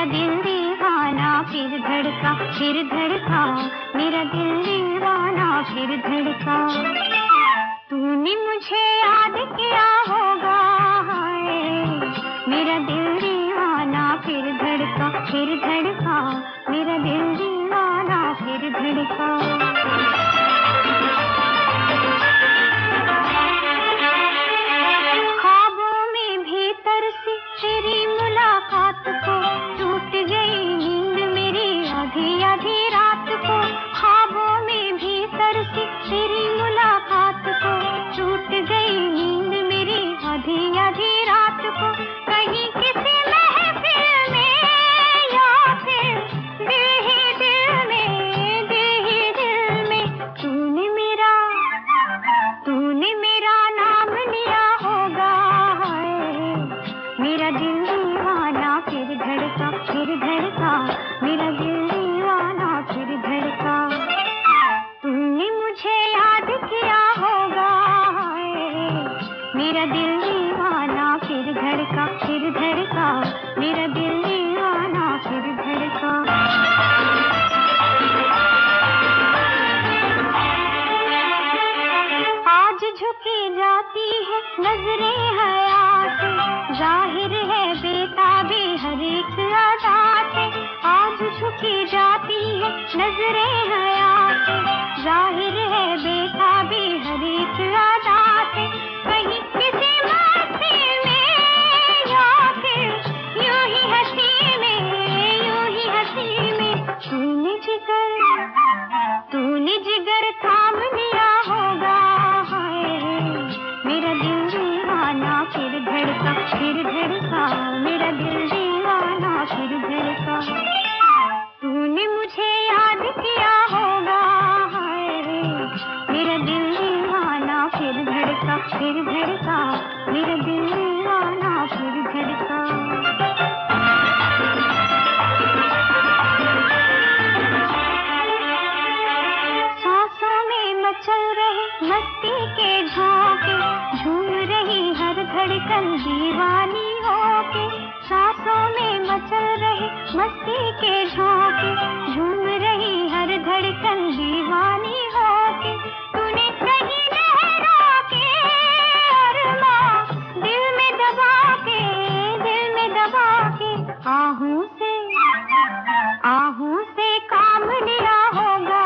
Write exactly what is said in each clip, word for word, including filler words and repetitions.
दिल दीवाना फिर धड़का फिर धड़का, मेरा दिल दीवाना फिर धड़का। तूने मुझे याद किया होगा, हाय मेरा दिल दीवाना फिर धड़का फिर धड़का, मेरा दिल दीवाना फिर धड़का। ख्वाबों में भी तरसी तेरी मुलाकात को, टूट गई नींद मेरी आधी आधी रात को। ख्वाबों में भी तरसी तेरी मुलाकात को, टूट गई नींद मेरी आधी आधी रात को। कहीं किसी महफिल में या फिर दिल ही दिल में, दिल ही दिल में तूने मेरा तूने मेरा नाम लिया होगा, हाय मेरा दिल दीवाना फिर धड़का फिर धड़का, मेरा दिल दीवाना फिर धड़का। तूने मुझे याद किया होगा, हाय मेरा दिल दीवाना फिर धड़का फिर धड़का, मेरा दिल दीवाना फिर धड़का। आज झुकी जाती है नजरें हया से, जाहिर है बेताबी हर एक अदा से। आज झुकी जाती है नजरें हया से, जाहिर है बेताबी हर एक अदा से। कहीं किसी मस्ती में या फिर यूं ही हंसी में, यूं ही हंसी में तूने जिगर तूने जिगर थाम लिया होगा, हाय मेरा दिल दीवाना फिर धड़का फिर धड़का, मेरा दिल दीवाना फिर धड़का। तूने मुझे याद किया होगा, हाय मेरा दिल दीवाना फिर धड़का फिर धड़का, मेरा दिल दीवाना फिर धड़का। चल रहे मस्ती के झोंके, झूम रही हर धड़कन दीवानी होके। सांसों में मचल रहे मस्ती के झोंके, झूम रही हर धड़कन दीवानी होके। तूने कहीं लहरा के अरमां दिल में दबा के, दिल में दबा के आहों से आहों से काम लिया होगा,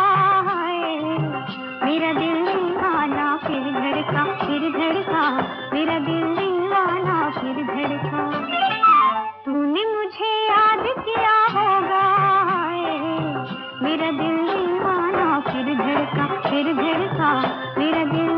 मेरा दिल दीवाना फिर धड़का फिर धड़का, मेरा दिल दीवाना फिर धड़का। तूने मुझे याद किया होगा, मेरा दिल दीवाना फिर धड़का फिर धड़का, मेरा दिल